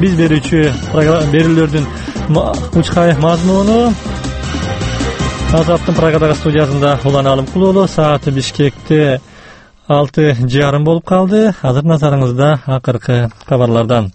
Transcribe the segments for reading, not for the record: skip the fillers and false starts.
биз берүүчү берүүлөрдүн учкай мазмуну Азаттын Прагадагы студиясында Улан Алымкулуулу. Саат Бишкекте 6:30 болуп калды. Азыр назарыңызда акыркы кабарлардан.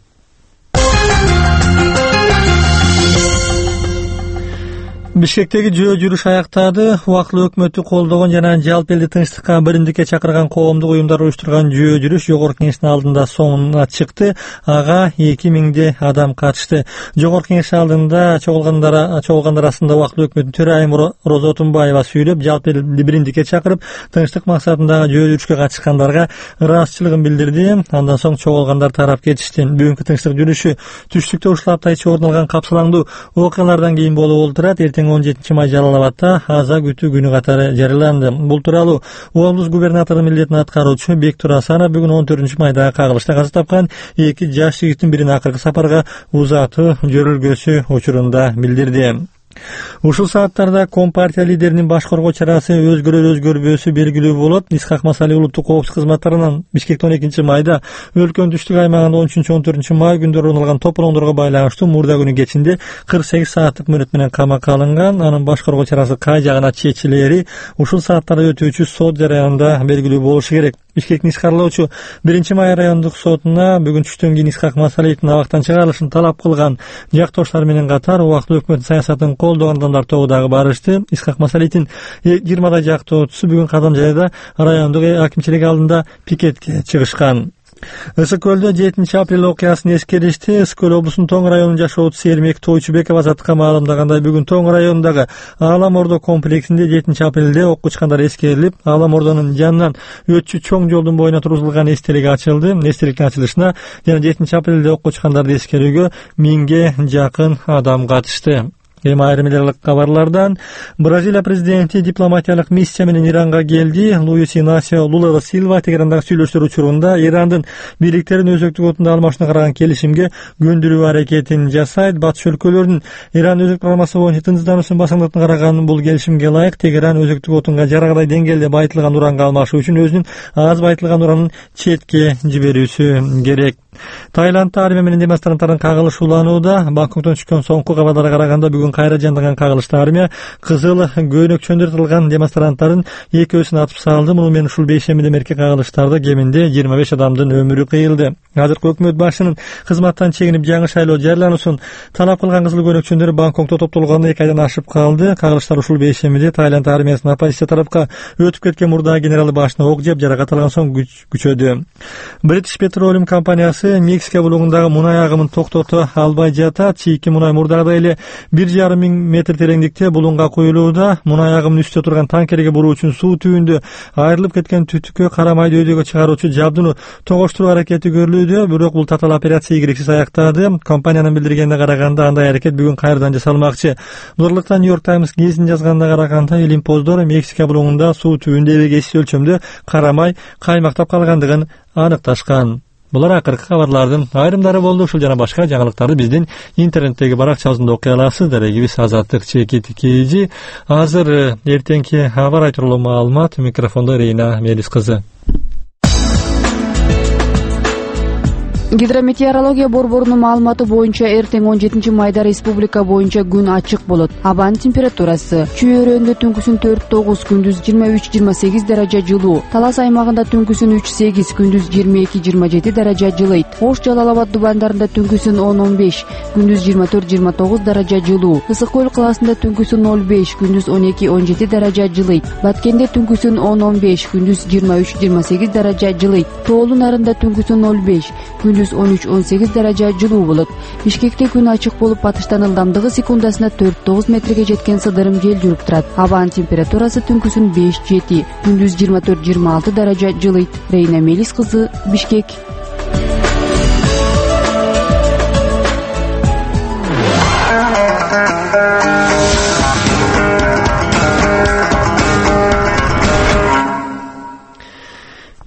Бишкектеги жөө жүрүш аяктады. Убактылуу өкмөттү колдогон жана жалпы элди тынчтыкка биримдикке чакырган коомдук уюмдар уюштурган жөө жүрүш Жогорку Кеңештин алдында соңуна чыкты. Ага 2000 адам катышты. Жогорку Кеңеш алдында чогулгандар арасында убактылуу өкмөттүн төрайымы Роза Отунбаева сүйлөп, жалпы элди биримдикке чакырып, тынчтык максатындагы жөө жүрүшкө катышкандарга ыраазычылыгын билдирди. Андан соң чогулгандар тарап кетишти. Бүгүнкү тынчтык жүрүшү түштүктө ушул апта ичи орун алган капсалаңдуу окуялардан кийин болуп отурат. 17 май Жалал-Абадта аза күтүү күнү катары жарыяланды. Бул тууралуу облус губернаторунун милдетин аткаруучу Бектур Асанов бүгүн 14 майда кагылышта каза тапкан 2 жаш жигиттин бирин акыркы сапарга узатуу жөрөлгөсү учурунда билдирди. Ушул сааттарда Компартия лидеринин баш коргоо чарасы өзгөрөбөсү белгилүү болот. Исхак Масали улуттук коопсуздук кызматтарынан Бишкекте 12 майда өлкөнүн түштүк аймагында 13-14 май күндөрү орун алган тополоңдорго байланыштуу мурда күнү кечинде 48 сааттык мөөнөт менен камакка алынган. Анын баш коргоо чарасы кай жагына чечилери ушул сааттарда өтүүчү сот жараянында белгилүү болушу керек. Бишкектин иш каралоочу 1 май райондук сотуна бүгүн түштөн кийин Исхак Масалиевдин абактан чыгарылышын талап кылган жактоштор менен катар убактылуу өкмөт саясатын колдогон адамдар тобу дагы барышты. Исхак Масалиевдин 20 жактоочусу бүгүн Казамжайда райондук акимчилик алдында пикетке чыгышкан. Ысык көлдө 7 апрель окуясын эскеришти. Ысык көл облусунун Тоң районунун жашоочусу Эрмек Тойчубеков азаттыкка маалымдагандай, бүгүн Тоң районундагы Аалам Ордо комплексинде 7 апрелде окко учкандар эскерилип, Аалам Ордонун жанынан өтчү чоң жолдун боюна тургузулган эстелик ачылды. Эстеликтин ачылышына жана 7 апрелде окко учкандарды эскерүүгө 1000ге жакын адам катышты. Айрым элек кабарлардан Бразилия президенти дипломатиялык миссия менен Иранга келди. Луис Инасио Лула да Силва Тегерандагы сүйлөшүүлөр учурунда Ирандын бийликтерин өзөктүк отунда алмашына караган келишимге көндүрүү аракетин жасайт. Батыш өлкөлөрүнүн Иран өзөк программасы боюнча тынчсыздануусун басаңдатып караган бул келишимге ылайык Тегеран өзөктүк отунга жарагадай деңгээлде байытылган уранга алмашуу үчүн өзүнүн аз байытылган уранын четке жиберүүсү керек. Таиландда армия менен демонстранттардын кагылышы уланууда. Бангкоктон түшкөн соңку кабарларга караганда бүгүн кайра жандаган кагылышта армия кызыл көйнөкчөндөр тылган демонстранттардын экөөсүн атып салды. Муну менен ушул бейшембиде мерки кагылыштарда кеминде 25 адамдын өмүрү кыйылды. Азыркы өкмөт башчынын кызматтан чегинип жаңы шайлоо жарыялануусун талап кылган кызыл көйнөкчөндөр Бангкокто топтолгондо 2 айдан ашып калды. Кагылыштар ушул бейшембиде Таиланд армиясынын оппозиция тарапка өтүп кеткен мурдагы генералы башына ок жеп жаракат алган соң күчөдү. British Petroleum компаниясы Мексика булугундагы мунай агымын токтото албай жатат. Чийки мунай мурдагыдай эле 1,5 миң метр тереңдикте булунга куюлууда. Мунай агымын үстү турган танкерге буруу үчүн суу түбүндө айрылып кеткен түтүккө карамай дөйдөгө чыгаруучу жабдууну тогуштуруу аракети көрүлүүдө, бирок бул татаал операция ийгиликсиз аяктады. Компаниянын билдиргенине караганда андай аракет бүгүн кайрадан жасалмакчы. Бурлукта New York Times гезитин жазганына караганда илимпоздор Мексика булугунда суу түбүндө эбегейсиз өлчөмдө карамай каймактап калгандыгын аныкташкан. Булар акыркы кабарлардын айрымдары болду. Ушул жана башка жаңылыктарды биздин интернеттеги баракчабызда окуй аласыз. Дарегибиз Азаттык ЧКТК. Азыр эртеңки аба ырайы тууралуу маалымат. Микрофондо Рейна Мелис кызы. Гидрометеорология борборунун маалыматы боюнча эртең 17 майда республика боюнча күн ачык болот. Абанын температурасы Чүй-Өрөндө түнкүсүн 4-9, күндүз 23-28 даража жылуу. Талас аймагында түнкүсүн 3-8, күндүз 22-27 даража жылыйт. Ош, Жалал-Абад дубандарында түнкүсүн 10-15, күндүз 24-29 даража жылуу. Ысык көл калаасында түнкүсүн 0-5, күндүз 12-17 даража жылыйт. Баткенде түнкүсүн 10-15, күндүз 23-28 даража жылыйт. Тоолу нарында түнкүсүн 0-5, күндүз 13-18 даража жылуу болот. Бишкекте күн ачык болуп, батыштан ылдамдыгы секундасына 4-9 метрге жеткен сыдырым жел жүрүп турат. Абанын температурасы түнкүсүн 5-7, күндүз 24-26 даража жылыйт. Рейна Мелис кызы, Бишкек.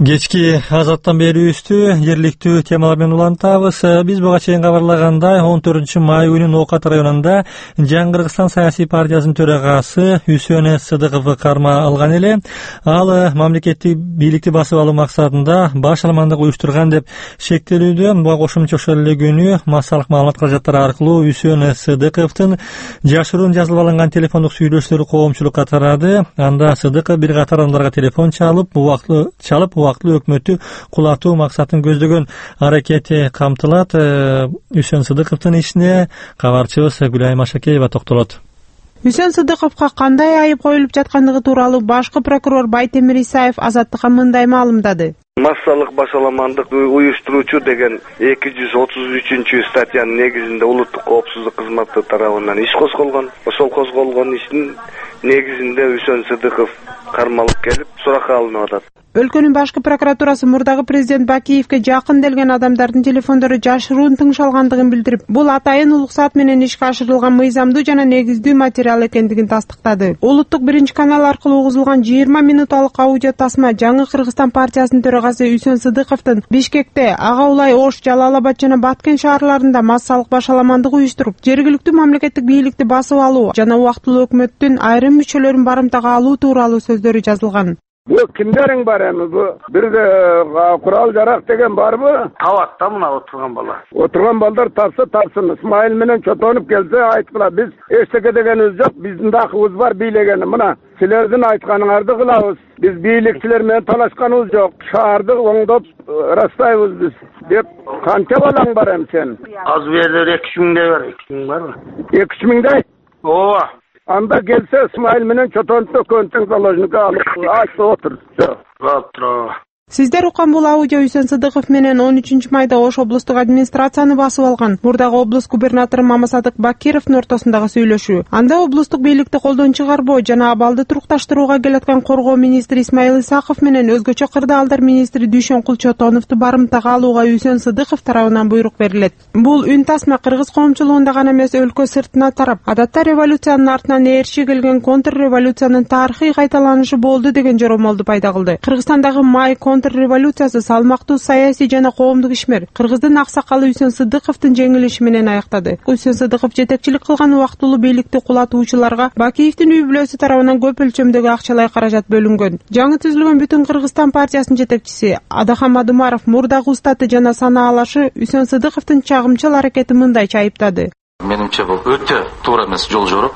Кечки азаттан берүүбүздү жергиликтүү темалар менен улантабыз. Биз буга чейин кабарлагандай 14-май күнү Ноокат районунда Жаңы Кыргызстан саясий партиясынын төрагасы Үсөн Сыдыков карма алган эле. Ал мамлекеттик бийликти басып алуу максатында башаламандык уюштурган деп шектелүүдө. Буга кошумча ошол эле күнү массалык маалымат каражаттары аркылуу Үсөн Сыдыковдун жашыруун жазылып алынган телефондук сүйлөшүүлөрү коомчулукка тарады. Анда Сыдыков бир катар адамдарга телефон чалып убактылуу өкмөттү кулатуу максатын көздөгөн аракети камтылат. Үсөн Сыдыковдун ишине кабарчыбыз Гүлайым Ашакеева токтолот. Үсөн Сыдыковго кандай айып коюлуп жаткандыгы тууралуу башкы прокурор Байтемир Исаев Азаттыкка мындай маалымдады. Массалык башаламандык уюштуруучу деген 233-статьянын негизинде улуттук коопсуздук кызматы тарабынан иш козголгон. Ошол козголгон иштин негизинде Үсөн Сыдыков кармалып келип суракка алынып атат. Өлкөнүн башкы прокуратурасы мурдагы президент Бакиевге жакын келген адамдардын телефондору жашыруун тыңшалгандыгын билдирип, бул атайын уруксат менен ишке ашырылган мыйзамдуу жана негиздүү материал экендигин тастыктады. Улуттук биринчи канал аркылуу угузулган 20 минуталык аудио тасма Жаңы Кыргызстан партиясынын төрагасы Үсөн Сыдыковдун Бишкекте, Ага Улай, Ош, Жалал-Абад жана Баткен шаарларында массалык башаламандык уюштуруп, жергиликтүү мамлекеттик бийликти басып алуу жана убактылуу өкмөттүн айрым мүчөлөрүн барымтага алуу тууралуу сөздөрү жазылган. Bu kimlerin var emi bu? Bir de kural jarak degen var mı? Kavatta mına oturgan bala. Oturgan balдар tarsın. İsmail menen çotonup gelse aytkıla. Biz eşteke degenimiz yok. Bizim de akımız var bilegeni. Mına silerden aytkanыңарды kılavuz. Biz biylikçiler menen talaşkanımız yok. Şahardık oңдоп rastayız biz. Dep kança balan var em sen? Az verler 2 mingde var. 2 ming var mı? 2 mingde? Ova. Anda gelse İsmail menen çotonup da könten zaложника alıp açtı otur. Завтра. Сиздер уккан бул аудио Үсөн Сыдыков менен 13-майда Ош облустук администрацияны басып алган мурдагы облус губернатору Мамасадык Бакировдун ортосундагы сүйлөшүү. Анда облустук бийликти колдон чыгарбоо жана абалды турукташтырууга келаткан коргоо министри Исмаил Исаков менен өзгөчө кырдаалдар министри Дүйшөнкул Чотоновду барымтага алууга Үсөн Сыдыков тарабынан буйрук берилет. Бул үн тасма кыргыз коомчулугунда гана эмес өлкө сыртына тарап, адатта революциянын артынан ээрчи келген контрреволюциянын тарыхый кайталанышы болду деген жоромолду пайда кылды. Кыргызстандагы май контрреволюциясы салмактуу саясий жана коомдук ишмер кыргыздын аксакалы Үсөн Сыдыковдун жеңилиши менен аяктады. Үсөн Сыдыков жетекчилик кылган убактылуу бийликти кулатуучуларга Бакиевдин үй бүлөсү тарабынан көп өлчөмдөгү акчалай каражат бөлүнгөн. Жаңы түзүлгөн Бүтүн Кыргызстан партиясынын жетекчиси Адахам Адымаров мурдагы устаты жана санаалашы Үсөн Сыдыковдун чагымчыл аракети мындайча айыптады. Менимче бул өтө туура эмес жол жорок.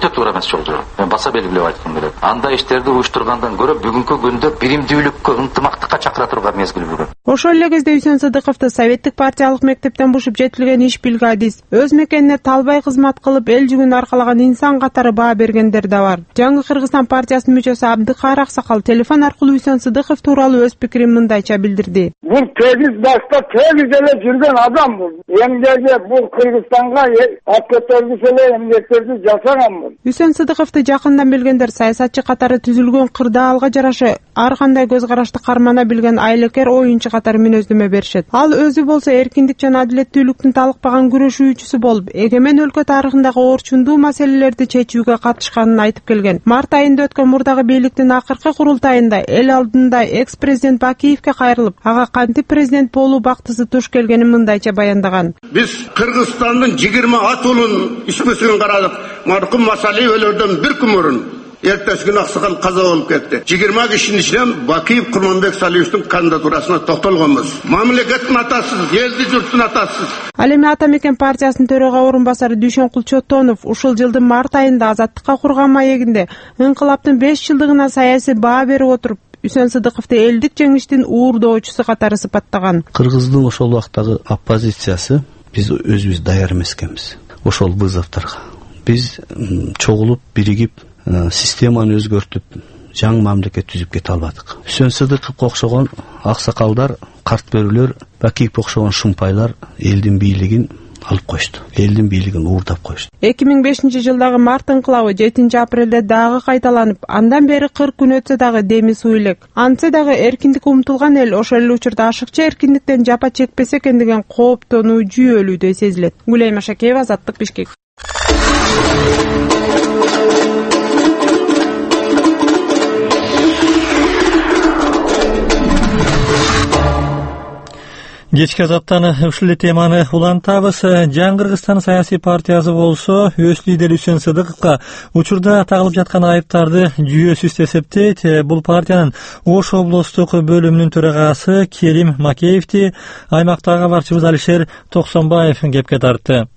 Мен баса белгилеп айткым келет. Андай иштерди уюштургандан көрө бүгүнкү күндө биримдүүлүккө, ынтымактыкка чакыра турган мезгил бүгүн. Ошол эле кезде Үсөн Сыдыковду советтик партиялык мектептен бушуп жетилген иш билгадис, өз мекенине талбай кызмат кылып эл жүгүн аркалаган инсан катары баа бергендер да бар. Жаңы Кыргызстан партиясынын мүчөсү Абдыкар Аксакал телефон аркылуу Үсөн Сыдыков тууралуу өз пикирин мындайча билдирди. Бул тегиз башта тегиз эле жүргөн адам бул. Эмгеге бул Кыргызстанга эмгектерди жасаган. Үсөн Сыдыковду жакындан билгендер саясатчы катары түзүлгөн кырдаалга жараша ар кандай көз карашты кармана билген айлекер оюнчу катары мүнөздөмө беришет. Ал өзү болсо эркиндик жана адилеттүүлүктүн талыкпаган күрөшүүчүсү болуп, эгемен өлкө тарыхындагы орчундуу маселелерди чечүүгө катышканын айтып келген. Март айында өткөн мурдагы бийликтин акыркы курултайында эл алдында экс-президент Бакиевге кайрылып, ага кантип президент болуу бактысы туш келгенин мындайча баяндаган. Биз Кыргызстандын 20 ат улун ишмесин карадык. Маркум Масалиев өлөрдөн бир күн мурун эртеси күнү аксакал каза болуп кетти. 20 кишинин ичинен Бакиев Курманбек Салиевдин кандидатурасына токтолгонбуз. Мамлекеттин атасы, элди журттун атасы. Ал эми Ата Мекен партиясынын төрага орун басары Дүйшөнкул Чотонов ушул жылдын март айында Азаттыкка курган маегинде ыңкылаптын 5 жылдыгына саясий баа берип отуруп, Үсөн Сыдыковду элдик жеңиштин уурдоочусу катары сыпаттаган. Кыргыздын ошол убактагы оппозициясы биз өзүбүз даяр эмес экенбиз. Ошол вызовторго биз чогулуп, биригип, системаны өзгөртүп, жаңы мамлекет түзүп кете албадык. Үсөн Сыдыковго окшогон аксакалдар, карт бөрүлөр, Бакиевге окшогон шумпайлар элдин бийлигин алып коюшту. Элдин бийлигин уурдап коюшту. 2005-жылдагы март ыңкылабы 7-апрелде дагы кайталанып, андан бери 40 күн өтсө дагы деми суу элек. Антсе дагы эркиндик умтулган эл ошол эле учурда ашыкча эркиндиктен жапа чекпесе экен деген кооптонуу жүйөлүүдөй сезилет. Гүлайым Ашакеева, Азаттык, Бишкек. Кечки азаттан ушул эле теманы улантабыз. Жаңы Кыргызстан саясий партиясы болсо өз лидери Үсөн Сыдыковго учурда тагылып жаткан айыптарды жүйөсүз эсептейт. Бул партиянын Ош облустук бөлүмүнүн төрагасы Керим Макеевди аймактагы кабарчыбыз Алишер Токсонбаев кепке тартты.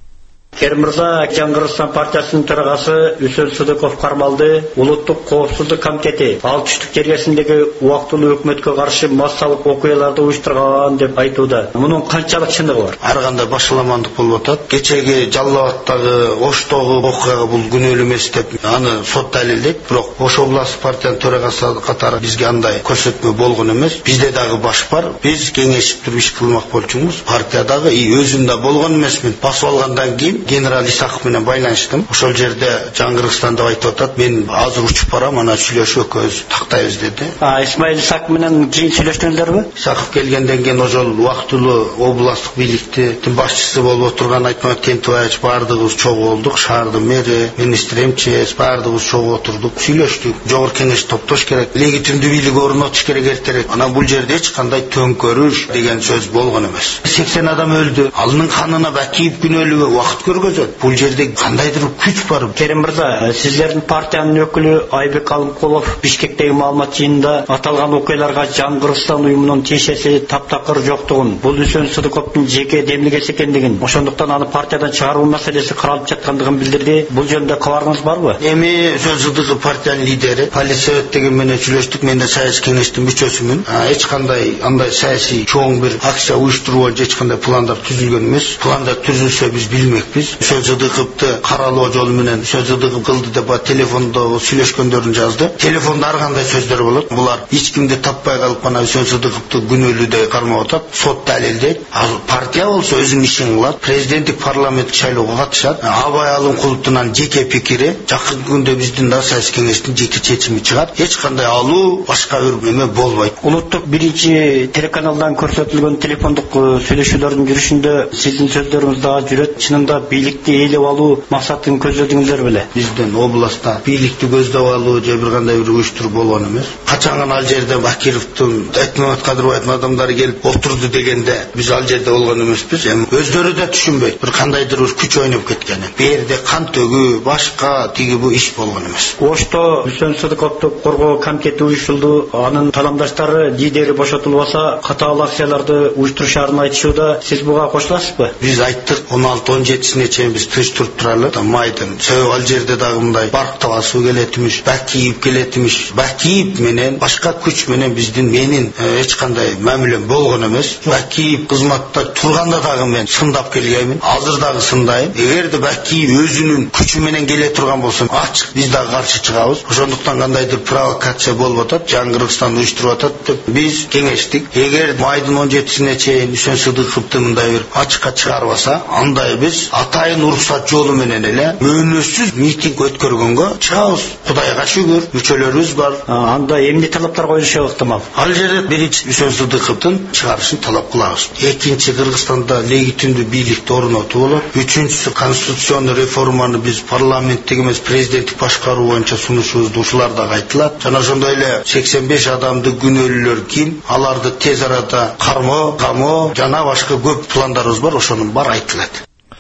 Керим мырза, Жаңы Кыргызстан партиясынын төрагасы Үсөн Сыдыков кармалды. Улуттук коопсуздук комитети ал түштүк жергесиндеги убактылуу өкмөткө каршы массалык окуяларды уюштурган деп айтууда. Мунун канчалык чындыгы бар? Ар кандай башаламандык болуп атат. Кечеги Жалал Абадтагы, Оштогу окуяга бул күнөөлүү эмес деп аны сот далилдейт. Бирок Ош областык партиянын төрагасы катары бизге андай көрсөтмө болгон эмес. Бизде дагы баш бар. Биз кеңешип туруп иш кылмак болчумуз. Партиядагы өзүм да болгон эмесмин. Басып алгандан кийин генерал Исаков менен байланыштым. Ошол жерде Жаңы Кыргызстан деп айтып атат. Мен азыр учуп барам, ана сүйлөшүп экөөбүз тактайбыз деди. Исмаил Исаков менен кийин сүйлөштүңүздөрбү? Исаков келгенден кийин ошол убактылуу областтык бийликтин башчысы болуп отурган Айтмамет Кентебаевич баардыгыбыз чогуу болдук. Шаардын мэри, министр МЧС баардыгыбыз чогуу отурдук, сүйлөштүк. Жогорку кеңеш топтош керек, легитимдүү бийлик орнотуш керек эртерээк. Анан бул жерде эч кандай төңкөрүш деген сөз болгон эмес. 80 адам өлдү. Алынын канына Бакиев күнөөлүү убакыт көргөзөт. Бул жерде кандайдыр күч бар. Керим мырза, сиздердин партиянын өкүлү Айбек Алымкулов Бишкектеги маалымат жыйынында аталган окуяларга Жаңы Кыргызстан уюмунун тиешеси таптакыр жоктугун, бул Үсөн Сыдыковдун жеке демилгеси экендигин, ошондуктан аны партиядан чыгаруу маселеси каралып жаткандыгын билдирди. Бул жөнүндө кабарыңыз барбы? Эми Үсөн Сыдыков партиянын лидери, полиция деген менен сүйлөштүк. Мен да саясий кеңештин мүчөсүмүн. Эч кандай андай саясий чоң бир акция уюштуруу боюнча эч кандай пландар түзүлгөн эмес. Пландар түзүлсө биз билмекпиз. Үсөн Сыдыковду каралоо жолу менен Үсөн Сыдыков кылды деп телефондо сүйлөшкөндөрүн жазды. Телефондо ар кандай сөздөр болот. Булар эч кимди таппай калып ана Үсөн Сыдыковду күнөөлүү деп кармап атат. Сот далилдейт. Партия болсо өзүнүн ишин кылат. Президенттик парламенттик шайлоого катышат. Абай Алымкуловдун жеке пикири, жакын күндө биздин да саясий кеңештин жеке чечими чыгат. Эч кандай алуу башка бир эме болбойт. Улуттук биринчи телеканалдан көрсөтүлгөн телефондук сүйлөшүүлөрдүн жүрүшүндө сиздин сөздөрүңүз дагы жүрөт. Чынында бийликти ээлеп алуу максатын көздөдүңүздөр беле? Биздин областта бийликти көздөп алуу же бир кандай бир уюштуруп болгон эмес. Качан гана ал жерде Бакировдун Айтмамет Кадырбаевдин адамдары келип отурду дегенде биз ал жерде болгон эмеспиз. Эми өздөрү да түшүнбөйт. Бир кандайдыр бир күч ойноп кеткени. Берде кан төгүү, башка тиги бу иш болгон эмес. Ошто Үсөн Сыдыковду коргоо комитети уюштурулду. Анын таламдаштары лидери бошотулбаса, катаал акцияларды уюштурушарын айтышууда. Сиз буга кошуласызбы? Биз айттык 16-17-сине чейин биз тыныч туруп туралы. Майдын сөйүп ал жерде дагы мындай барктап асуу келетимиш, Бакиев келетимиш. Бакиев менен башка күч менен биздин менин эч кандай мамилем болгон эмес. Бакиев кызматта турганда дагы мен сындап келгенмин. Азыр дагы сындайм. Эгерде Бакиев өзүнүн күчү менен келе турган болсо, ачык биз дагы каршы чыгабыз. Ошондуктан кандайдыр провокация болуп атат, Жаңы Кыргызстан уюштуруп атат деп биз кеңештик. Эгер майдын 17-сине чейин Үсөн Сыдыковду мындай бир ачыкка чыгарбаса, андай биз атайын уруксат жолу менен эле мөөнөтсүз митинг өткөргөнгө чыгабыз. Кудайга шүгүр, мүчөлөрүбүз бар. Анда эмне талаптар коюшу ыктымал? Ал жерде биринчи Үсөн Сыдыковдун чыгарышын талап кылабыз. Экинчи, Кыргызстанда легитимдүү бийликти орнотуу болот. Үчүнчүсү, конституционный реформаны биз парламенттик эмес президенттик башкаруу боюнча сунушубузду ушулар дагы айтылат. Жана ошондой эле 85 адамды күнөөлүүлөр ким? Аларды тез арада кармоо, камоо жана башка көп пландарыбыз бар, ошонун баары айтылат.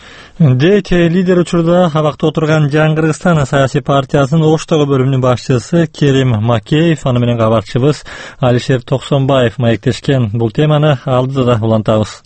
Дейт лидер учурда абакта отурган Жаңы Кыргызстан саясий партиясынын Оштогу бөлүмүнүн башчысы Керим Макеев, аны менен кабарчыбыз Алишер Токсонбаев маектешкен. Бул теманы алдыда да улантабыз.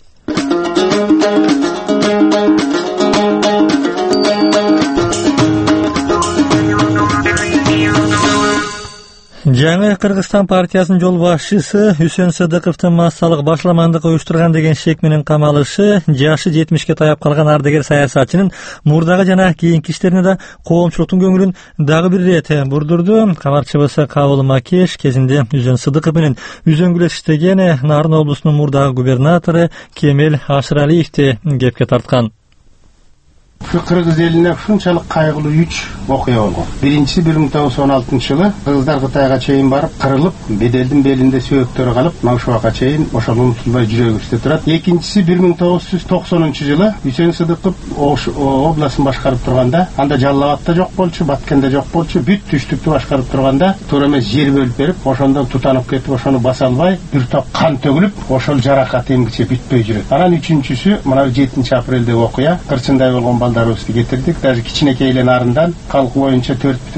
Жаңы Кыргызстан партиясынын жол башчысы Үсөн Сыдыковдун массалык башаламандык уюштурган деген шек менен камалышы жашы 70-ке таяп калган ардагер саясатчынын мурдагы жана кийинки иштерине да коомчулуктун көңүлүн дагы бир ирет бурдурду. Кабарчыбыз Кабыл Макеш кезинде Үсөн Сыдыков менен үзөңгүлөш иштеген Нарын облусунун мурдагы губернатору Кемел Ашыралиевди кепке тарткан. Şu Kırgız eline şunçalık kaygılı 3 окуя болгон. Биринчиси 1916-жылы кыргыздар Кытайга чейин барып, кырылып, беделдин белинде сөөктөрү калып, мына ушул убакка чейин ошол унутулбай жүрөгүбүздө турат. Экинчиси 1990-жылы Үсен Сыдыков областын башкарып турганда, анда Жалал Абадта жок болчу, Баткенде жок болчу, бүт түштүктү башкарып турганда, туура эмес жер бөлүп берип, ошондон тутанып кетип, ошону баса албай, бир топ кан төгүлүп, ошол жаракат эмгиче бүтпөй жүрөт. Анан үчүнчүсү мына 7-апрелде окуя, кырчындай болгон балдарыбызды кетирдик. Даже кичинекей эле нарындан калкы боюнча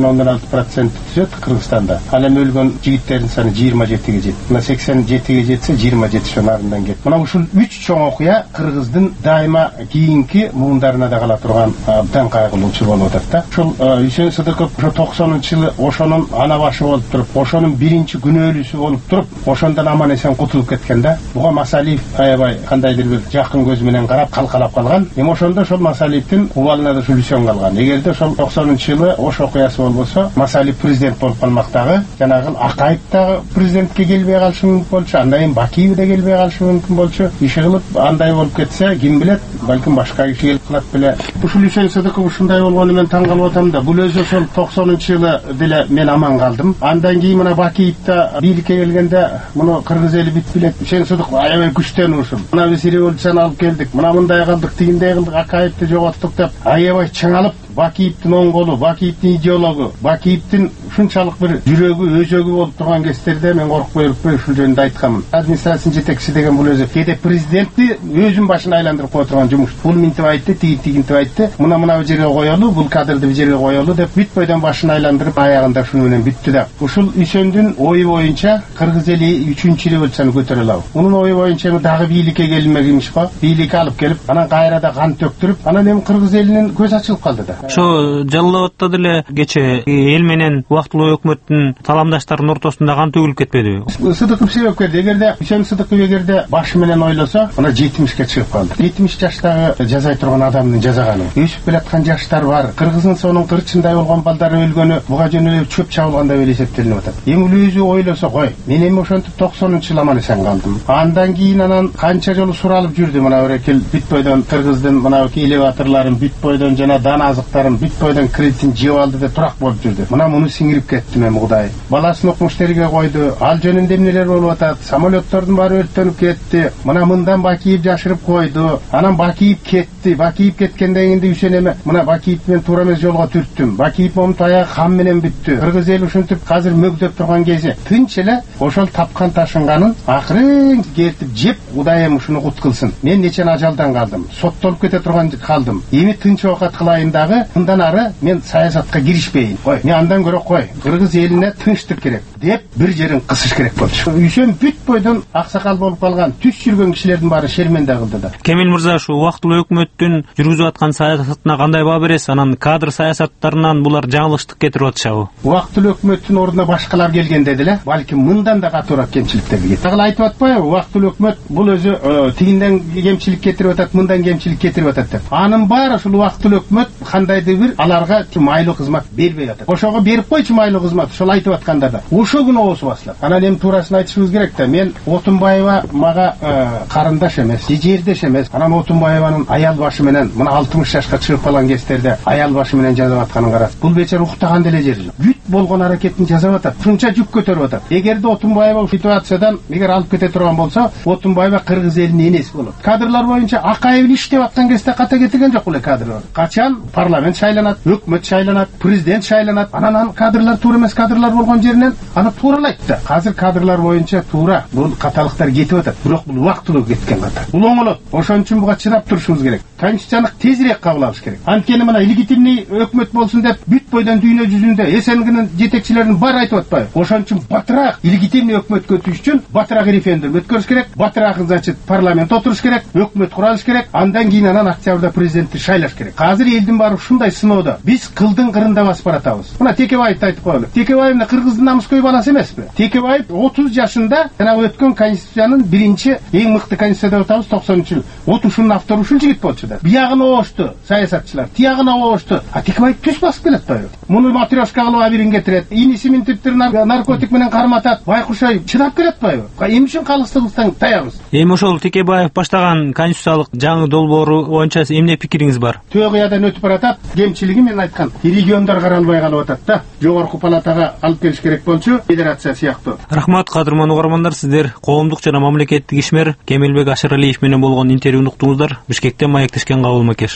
4,6% түзөт Кыргызстанда. Ал эми өлгөн жигиттердин саны 27-ге жетти. Мына 87-ге жетсе 27 ошо нарындан кетти. Мына ушул 3 чоң окуя Кыргыздын дайыма кийинки муундарына да кала турган абдан кайгылуучу болуп атат да. Ушул Үсен Сыдыков ошо 90-жылы ошонун ана башы болуп туруп, ошонун биринчи күнөөлүүсү болуп туруп, ошондон аман эсен кутулуп кеткен да. Буга Масалиев аябай кандайдыр бир жакын көз менен карап калкалап калган. Эми ошондо ошол Масалиевдин убалына да ушул Үсен калган. Эгерде ошол 90-жылы ош окуясы болбосо, Масалиев президент болуп калмактагы, жанагы Акаев да президентке келбей калышы мүмкүн болчу, андан кийин Бакиев да келбей калышы мүмкүн болчу. Иши кылып андай болуп кетсе, ким билет, балким башка киши келип калат беле. Ушул Үсен Сыдыков ушундай болгону менен таң калып атам да. Бул өзү ошол 90-жылы деле мен аман калдым. Андан кийин мына Бакиев да бийликке келгенде, муну кыргыз эли бүт билет. Үсен Сыдыков аябай күчтөнүп ушул. Мына биз революцияны алып келдик, мына мындай кылдык, тигиндей кылдык, Акаевди жоготтук деп аябай чыңалып, Бакиевдин оң колу, Бакиевдин идеологу, Бакиевдин ушунчалык бир жүрөгү, өзөгү болуп турган кездерде мен коркпой өркпөй ушул жөнүндө айтканмын. Администрациянын жетекчиси деген бул өзү кээде президентти өзүнүн башына айландырып кое турган жумуш. Бул минтип айтты, тигинтип айтты, мына жерге коелу, бул кадрды бир жерге коелу деп бүт бойдон башын айландырып, аягында ушуну менен бүттү да. Ушул Үсөндүн ою боюнча Кыргыз эли 3-чү революцияны көтөрө алабы. Мунун ою боюнча дагы бийликке келмек имиш го. Бийликке алып келип, анан кайрада кан төктүрүп, анан эми Кыргыз элинин көзү ачылып калды да. Ошо Жалал Абадта деле кече эл менен убактылуу өкмөттүн таламдаштарынын ортосунда кан төгүлүп кетпедиби? Сыдыков себепкер. Эгерде Үсен Сыдыков эгерде башы менен ойлосо, мына 70ке чыгып калды. 70 жаштагы жазай турган адамдын жазаганы. Өсүп келаткан жаштар бар. Кыргыздын сонун кырчындай болгон балдары өлгөнү буга жөн чөп чабылгандай деп эсептелип атат. Эми өзү ойлосо кой. Мен эми ошентип 90-жылы аман эсен калдым. Андан кийин анан канча жолу суралып жүрдү мына өрекел бүт бойдон Кыргыздын мына элеваторлорун, бүт бойдон жана дан азыктарын, бүт бойдон кредитин жеп алды деп турак болуп жүрдү. Мына муну сиңирип кетти мен Кудай. Баласын окумуштерге койду. Ал жөнүндө эмнелер болуп атат? Самолеттордун баары өрттөнүп кетти. Мына мындан Бакиев жашырып койду. Анан Бакиев кетти. Бакиев кеткенден кийин Үсен эме мына Бакиев мен туура эмес жолго түрттүм. Бакиев момунтип аягы кам менен бүттү. Кыргыз эли ушинтип азыр мөгдөп турган кези. Тынч эле ошол тапкан ташынганын акырын кертип жеп, Кудай эми ушуну кут кылсын. Мен нечен ажалдан калдым. Соттолуп кете турган калдым. Эми тынч убакыт кылайын дагы, мындан ары мен саясатка киришпейин. Кой, мен андан көрө кой. Кыргыз элине тынчтык керек деп бир жерин кысыш керек болчу. Үсен бүт бойдон аксакал болуп калган, түз жүргөн кишилердин баары шерменде кылды да. Кемел мырза, ушу убактылуу өкмөттүн жүргүзүп аткан саясатына кандай баа бересиз? Анан кадр саясаттарынан булар жаңылыштык кетирип атышабы? Убактылуу өкмөттүн ордуна башкалар келгенде деле, балким мындан да катуураак кемчиликтерди кетти. Дагы айтып атпайбы, убактылуу өкмөт бул өзү тигинден кемчилик кетирип атат, мындан кемчилик кетирип атат деп. Анын баары ушул убактылуу өкмөт кандайдыр бир аларга майлуу кызмат бербей атат. Ошого берип койчу майлуу кызмат, ошол айтып аткандарда. Ошол күнү оозу басылат. Анан эми туурасын айтышыбыз керек да. Мен Отунбаева мага карындаш эмес, жердеш эмес. Анан Отунбаеванын аял башы менен мына 60 жашка чыгып калган кездерде аял башы менен жазып атканын карас. Бул бечара уктаган деле жери жок. Бүт болгон аракетин жасап атат. Ушунча жүк көтөрүп атат. Эгерде Отунбаева ситуациядан эгер алып кете турган болсо, Отунбаева Кыргыз элинин энеси болот. Кадрлар боюнча Акаев иштеп аткан кезде ката кетирген жок бул кадрлар. Качан парламент шайланат, өкмөт шайланат, президент шайланат. Анан кадрлар туура эмес кадрлар болгон жеринен аны тууралайт да. Азыр кадрлар боюнча туура бул каталыктар кетип атат. Бирок бул убактылуу кеткен ката. Бул оңолот. Ошон үчүн буга чыдап турушубуз керек. Конституцияны тезирээк кабыл алыш керек. Анткени мына легитимный өкмөт болсун деп бүт бойдон дүйнө жүзүндө СНГнын жетекчилеринин баары айтып атпайбы? Ошон үчүн батыраак легитимный өкмөткө өтүш үчүн батыраак референдум өткөрүш керек, батыраак значит парламент отуруш керек, өкмөт куралыш керек, андан кийин анан октябрда президентти шайлаш керек. Азыр элдин баары ушундай сыноодо. Биз кылдын кырында басып баратабыз. Мына Текебаевди айтып коелу. Текебаев Кыргыздын намыскөй баласы эмеспи? Текебаев 30 жашында жана өткөн конституциянын биринчи эң мыкты конституция деп атабыз 90-жылы. Вот ушунун автору ушул жигит болчу да. Биягына оочту саясатчылар, тиягына оочту. А Текебаев түз басып келет да. Муну матрешка кылып келин кетирет, иниси минтиптир наркотик менен карматат. Байкушай чыдап келет атпайбы? Эмне үчүн калыстуулуктан таябыз? Эми ошол Текебаев баштаган конституциялык жаңы долбоору боюнча эмне пикириңиз бар? Төөгүядан өтүп баратат. Кемчилиги мен айткан, региондар каралбай калып атат да. Жогорку палатага алып келиш керек болчу, федерация сыяктуу. Рахмат, кадырман угармандар, сиздер коомдук жана мамлекеттик ишмер Кемелбек Ашыралиев менен болгон интервьюну уктуңуздар. Бишкектен Маектешкен Кабыл Макеш.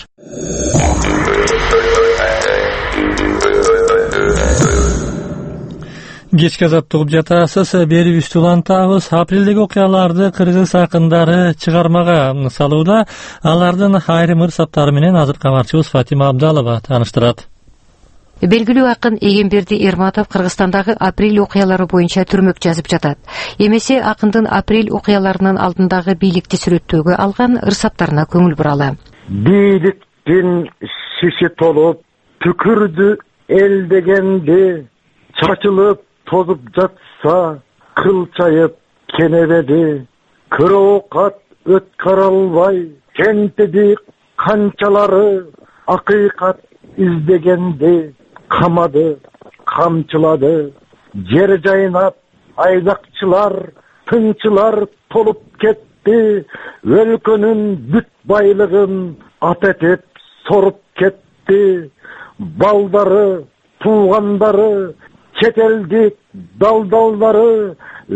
Кечки азаттык угуп жатасыз. Берибизди улантабыз. Апрелдеги окуяларды кыргыз акындары чыгармага салууда. Алардын айрым ырсаптары менен азыр кабарчыбыз Фатима Абдалова тааныштырат. Белгилүү акын Эгемберди Эрматов Кыргызстандагы апрель окуялары боюнча түрмөк жазып жатат. Эмесе акындын апрель окуяларынын алдындагы бийликти сүрөттөөгө алган ырсаптарына көңүл буралы. Бийликтин шиши толуп, түкүрдү эл дегенди, чачылып тозуп жатса, кылчайып кенебеди, кыроокат өткөр албай, кентеди канчалары акыйкат издегенди, камады, камчылады, жер жайнап айдакчылар, тыңчылар толуп кетти, өлкөнүн бүт байлыгын апетип соруп кетти, балдары, туугандары, чет элдик далдалдары,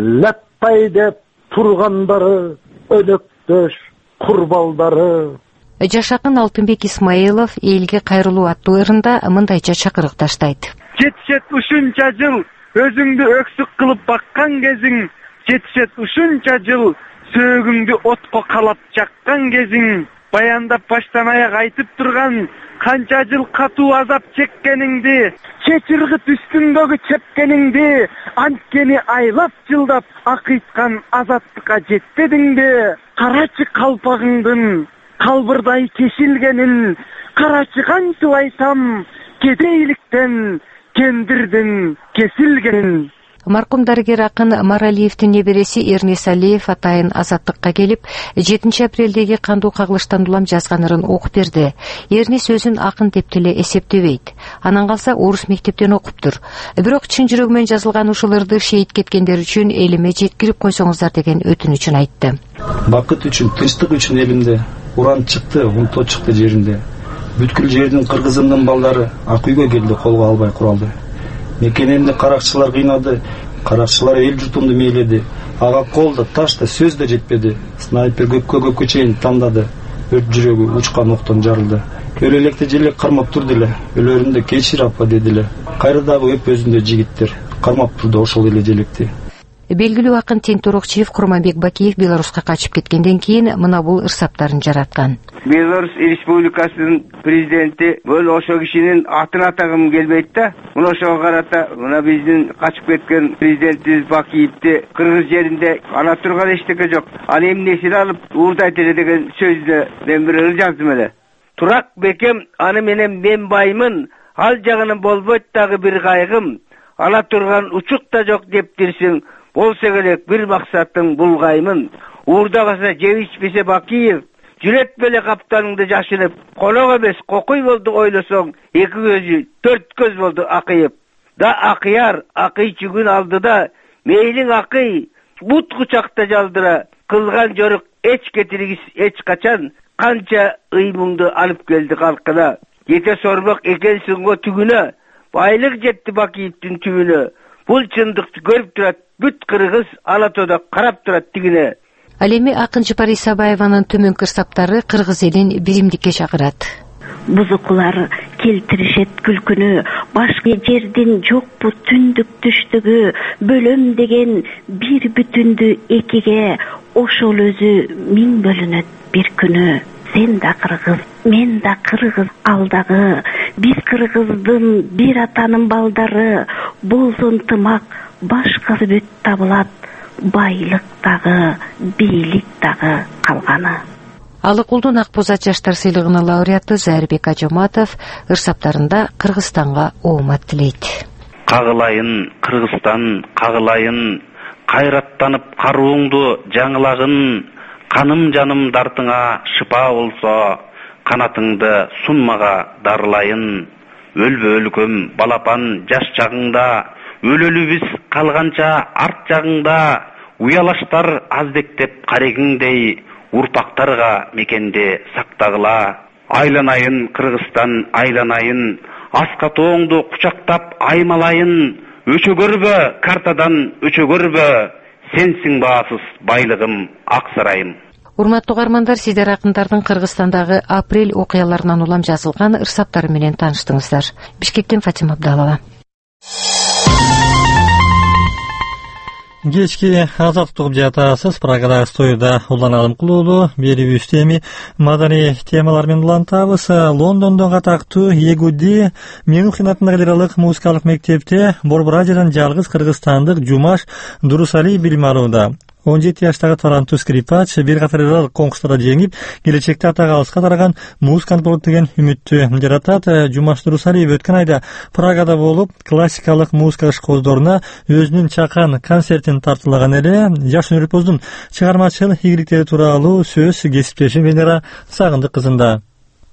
лаппай деп тургандары, өнөктөш курбалдары. Жаш акын Алтынбек Исмаилов элге кайрылуу аттуу ырында мындайча чакырык таштайт. Жетишет ушунча жыл өзүңдү өксүк кылып баккан кезиң, жетишет ушунча жыл сөөгүңдү отко калап жаккан кезиң, баяндап баштан аяк айтып турган канча жыл катуу азап чеккениңди, чечиргит үстүңдөгү чепкениңди, анткени айлап жылдап акыйткан азаттыкка жетпедиңби, карачы калпагыңдын калбырдай кесилгенин, карачы кантип айтам, кедейликтен кендирдин кесилгенин. Маркум дарыгер акын Маралиевдин небереси Эрнес Алиев атайын азаттыкка келип, 7 апрелдеги кандуу кагылыштан улам жазганырын окуп берди. Эрнес өзүн акын деп деле эсептебейт. Анан калса орус мектептен окуптур. Бирок чын жүрөгүмөн жазылган ушул ырды шейит кеткендер үчүн элиме жеткирип койсоңуздар деген өтүнүчүн айтты. Бакыт үчүн, тынчтык үчүн элимде уран чыкты, унто чыкты жеринде. Бүткүл жердин кыргызымдын балдары ак үйгө келди, колго албай куралды. Мекенемди каракчылар кыйнады, каракчылар эл журтумду мейледи. Ага кол да, таш да, сөз да жетпеди. Снайпер көпкө чейин тандады. Өрт жүрөгү учкан октон жарылды. Өлө электе желек кармап турду эле. Өлөрүндө кечир апа дедиле. Кайра дагы өп өзүндө жигиттер. Кармап турду ошол эле желекти. Белгилүү акын Теңторокчиев Курманбек Бакиев Беларуска качып кеткенден кийин мына бул ырсаптарын жараткан. Беларусь Республикасынын президенти бул ошо кишинин атын атагым келбейт да. Мына ошого карата мына биздин качып кеткен президентибиз Бакиевди кыргыз жеринде ана турган эчтеке жок. Ал эмнесин алып уурдайт эле деген сөздү мен бир ыр жаздым эле. Турак бекем аны менен мен баймын, ал жагынан болбойт дагы бир кайгым. Ала турган учук да жок дептирсиң. Болса керек bir максаттың булгаймын. Уурдагаса жеп ичпесе Бакиев, жүретпеле каптаныңды жашынып, конок эмес кокуй болду ойлосоң, эки көзү төрт көз болду акыйып. Да акыяр, акыйчы күн алдыда, мейлиң акый, бут кучакта жалдыра, кылган жорук эч кетиргис эч качан, канча ыймыңды алып келди калкына. Жете сорбок экенсиң го түгүнө, байлык жетти Бакиевдин түбүнө. Бул чындыкты көрүп турат, бүт кыргыз алатоодо карап турат тигине. Ал эми акын Жапар Исабаеванын төмөнкү ырсаптары кыргыз элин биримдикке чакырат. Бузукулар келтиришет күлкүнү, башка жердин жокпу түндүк түштүгү, бөлөм деген бир бүтүндү экиге, ошол өзү миң бөлүнөт бир күнү. Сен да кыргыз, мен да кыргыз, алдагы, биз кыргыздын бир атанын балдары, болсун тымак, башкасы бүт табылат, байлык дагы, бийлик дагы калганы. Алыкулдун Ак боз ат жаштар сыйлыгынын лауреаты Зайырбек Ажоматов ырсаптарында Кыргызстанга оомат тилейт. Кагылайын Кыргызстан, кагылайын, кайраттанып карууңду жаңылагын, каным жаным дартыңа шыпа болсо, канатыңды сунмага дарылайын. өлбөлкөм балапан жаш чагыңда, өлөлүбүз калганча арт жагыңда, уялаштар аздектеп карегиңдей, урпактарга мекенде сактагыла. Айланайын Кыргызстан, айланайын, аска тооңду кучактап аймалайын, өчөгөрбө картадан өчөгөрбө, сенсиң баасыз байлыгым, ак сарайым. Урматтуу угармандар, сиздер акындардын Кыргызстандагы апрель окуяларынан улам жазылган ырсаптары менен тааныштыңыздар. Бишкектен Фатима Абдалова. Кечки азаттык угуп жатасыз. Прагада студияда Улан Алымкулуулу берүүбүз эми маданий темалар менен улантабыз. Лондондогу атактуу Егуди Менухин атындагы лиралык музыкалык мектепте Борборажадан жалгыз кыргызстандык Жумаш Дурусалиев билим алууда. 17 жаштагы таланттуу скрипач бир катар лиралык конкурстарда жеңип, келечекте атак алыска тараган музыкант болот деген үмүттү жаратат. Жумаш Дурусалиев өткөн айда Прагада болуп, классикалык музыка ишкоздоруна өзүнүн чакан концертин тартуулаган эле. Жаш өнөрпоздун чыгармачыл ийгиликтери тууралуу сөз кесиптеши Венера Сагындык кызында.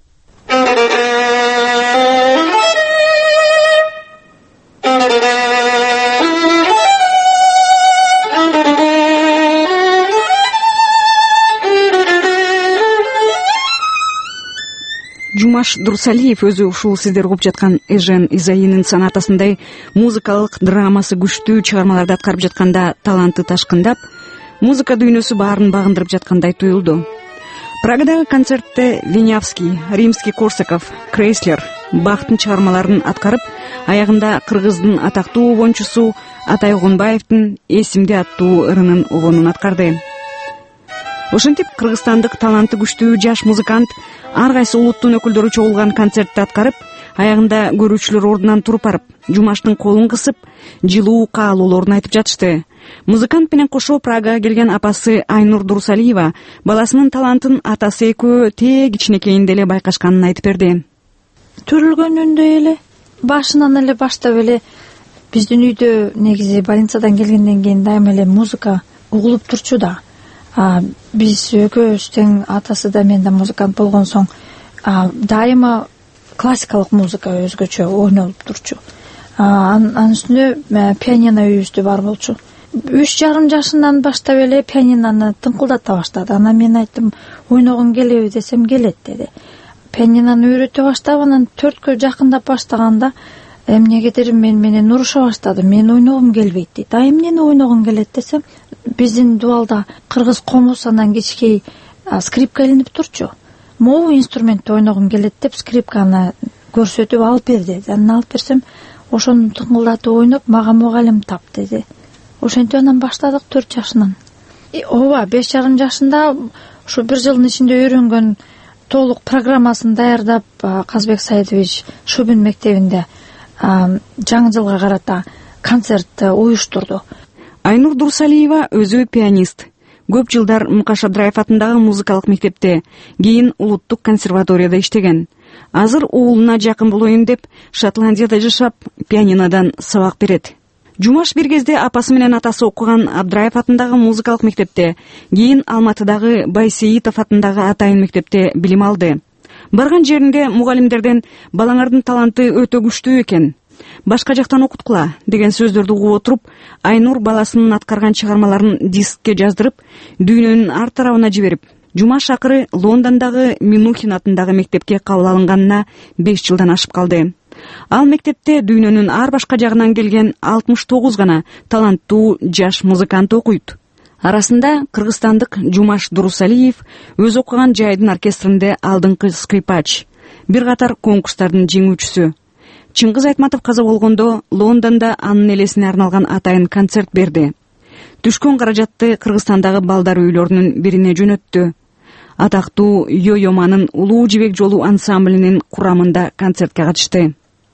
Жумаш Дурусалиев өзү ушул сиздер угуп жаткан Эжен Изаинин сонатасындай музыкалык драмасы күчтүү чыгармаларды аткарып жатканда таланты ташкындап, музыка дүйнөсү баарын багындырып жаткандай туюлду. Прагадагы концертте Винявский, Римский-Корсаков, Крейслер, Бахтын чыгармаларын аткарып, аягында кыргыздын атактуу обончусу Атай Огонбаевдин Эсимде аттуу ырынын обонун аткарды. Ошентип кыргызстандык таланты күчтүү жаш музыкант ар кайсы улуттун өкүлдөрү чогулган концертти аткарып, аягында көрүүчүлөр ордунан туруп барып, Жумаштын колун кысып, жылуу каалоолорун айтып жатышты. Музыкант менен кошо Прагага келген апасы Айнур Дурусалиева баласынын талантын атасы экөө тээ кичинекейинде эле байкашканын айтып берди. Төрөлгөнүндө эле башынан эле баштап эле биздин үйдө негизи больницадан келгенден кийин дайыма эле музыка угулуп турчу да. Биз экөөбүз тең, атасы да мен да музыкант болгон соң дайыма классикалык музыка өзгөчө ойнолуп турчу. Анын үстүнө пианино үйүбүздө бар болчу. 3,5 жашынан баштап эле пианинону тыңкылдата баштады. Анан мен айттым, ойногуң келеби десем, келет деди. Пианинону үйрөтө баштап, анан 4кө жакындап баштаганда эмнегедир мен менен уруша баштады. Мен ойногум келбейт дейт. Эмнени ойногуң келет десем, биздин дубалда кыргыз комусунан кичкей скрипка илинип турчу. Могу инструментти ойногум келет деп скрипканы көрсөтүп алып бер деди. Анан алып берсем, ошону тыңкылдатып ойноп, мага мугалим тап деди. Ошентип анан баштадык 4 жашынан. Ооба, 5,5 жашында ушу 1 жылдын ичинде үйрөнгөн толук программасын даярдап, Казбек Саидович Шубин мектебинде жаңы жылга карата концерт уюштурду. Айнур Дурусалиева өзү пианист. Көп жылдар Мукаш Абдраев атындагы музыкалык мектепте, кийин Улуттук консерваторияда иштеген. Азыр уулуна жакын болоюн деп Шотландияда жашап, пианинодан сабак берет. Жумаш бир кезде апасы менен атасы окуган Абдраев атындагы музыкалык мектепте, кийин Алматыдагы Байсейитов атындагы Атайын мектепте билим алды. Барган жеринде мугалимдерден балаңардын таланты өтө күчтүү экен, башка жактан окуткула деген сөздөрдү угуп отуруп, Айнур баласынын аткарган чыгармаларын дискке жаздырып, дүйнөнүн ар тарабына жиберип, Жумаш акыры Лондондогу Менухин атындагы мектепке кабыл алынганда 5 жылдан ашып калды. Ал мектепте дүйнөнүн ар башка жагынан келген 69 гана таланттуу жаш музыкант окуйт. Арасында кыргызстандык Жумаш Дурусалиев өз окуган жайдын оркестринде алдыңкы скрипач, бир катар конкурстардын жеңүүчүсү. Чыңгыз Айтматов каза болгондо Лондондо анын элесине арналган Атайын концерт берди. Түшкөн каражатты Кыргызстандагы балдар үйлөрүнүн бирине жөнөттү. Атактуу Йойоманын Улуу жибек жолу ансамблинин курамында концертке катышты.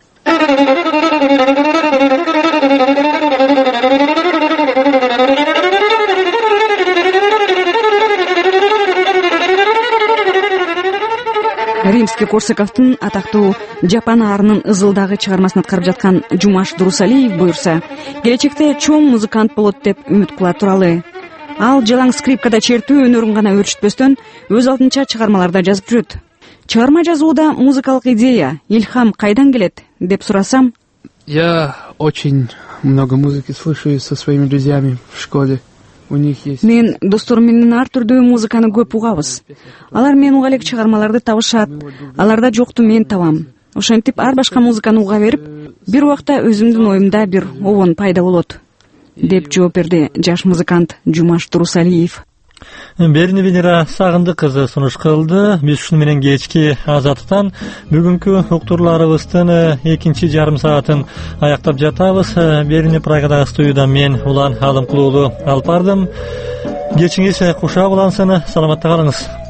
Римский-Корсаковдун атактуу Жапан аарынын ызылдагы чыгармасын аткарып жаткан Жумаш Дурусалиев буюрса, келечекте чоң музыкант болот деп үмүт кыла туралы. Ал жалаң скрипкада чертүү өнөрүн гана өөрчүтпөстөн, өз алдынча чыгармаларда жазып жүрөт. чыгарма жазууда музыкалык идея, илхам кайдан келет деп сурасам, я очень много музыки слушаю со своими друзьями в школе. У них есть... Мен досторум менен ар түрдүү музыканы көп угабыз. Алар мен уга элек чыгармаларды табышат, аларда жокту мен табам. Ошентип ар башка музыканы уга берип, бир убакта өзүмдүн оюмда бир обон пайда болот, деп жооп берди жаш музыкант Жумаш Турусалиев. Берини Венера Сагындык кызы сунуш кылды. Биз ушуну менен кечки Азаттан бүгүнкү уктурларыбыздын экинчи жарым саатын аяктап жатабыз. Берини Прагадагы студиядан мен Улан Алымкулуулу алып бардым. Кечиңиз кушак улансын, саламатта калыңыз.